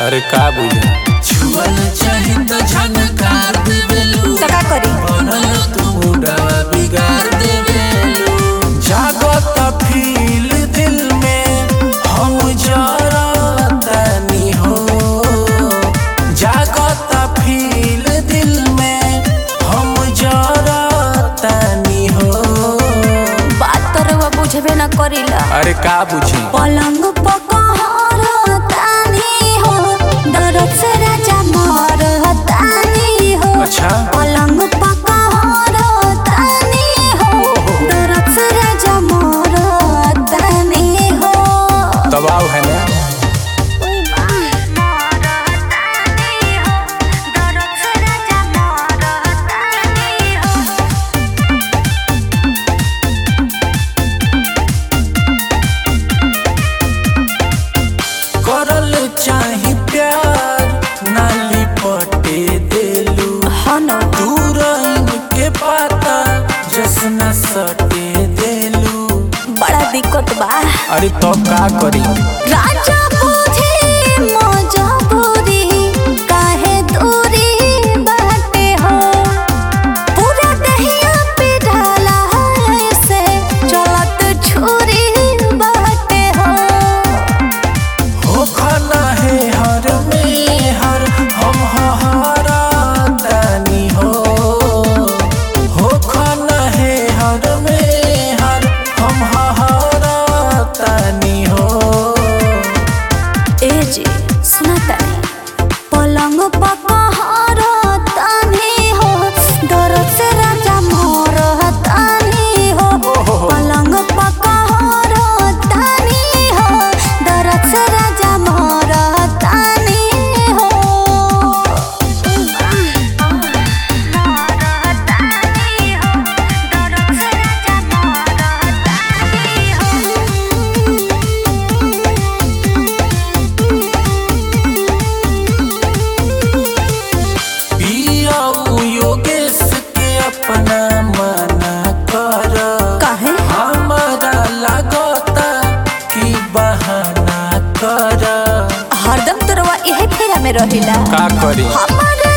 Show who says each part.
Speaker 1: अरे का बुझे
Speaker 2: छुअल चाही त झनकार देवेलू
Speaker 3: तो का करी
Speaker 2: बनल तू मुडवा बिगाड़ देवेलू
Speaker 1: जागत फील दिल में हम जरतनी हो जागत फील दिल में हम जरतनी हो
Speaker 3: बात तो रउआ बुझबे न करिला।
Speaker 1: अरे का बुझी
Speaker 3: पलंग पकड़तानी हो दर्द से राजा मरतानी हो।
Speaker 1: अच्छा
Speaker 3: पलंग पकड़तानी हो दर्द से राजा मरतानी हो।
Speaker 1: दबाव है ना करल चाही प्यार नाली पटे देलू दूर के पाता जसना सटे देलू
Speaker 3: बड़ा दिक्कत बा।
Speaker 1: अरे तो का करी
Speaker 3: राजा बुझे मजबूरी काहे दूरी बाटे हो। पूरा दहिया पे ढाला ऐसे चलत छुरी बाटे हो।
Speaker 1: हो खाना है हर में हर हम हरा तनी हो खाना है हर में हर हम हरा तनी हो
Speaker 3: ए जी सुना तानी पलंग पकड़तानी हो दर्द से राजा मरतानी हो। पलंग पकड़तानी हो दर्द से राजा मरतानी हो।
Speaker 1: पियाऊ योगेश के अपना मना कर
Speaker 3: काहे
Speaker 1: हमारा लागता कि बहाना कर
Speaker 3: हरदम तोरवा इहे फेरा में रहिला।
Speaker 1: का करी
Speaker 3: हमारे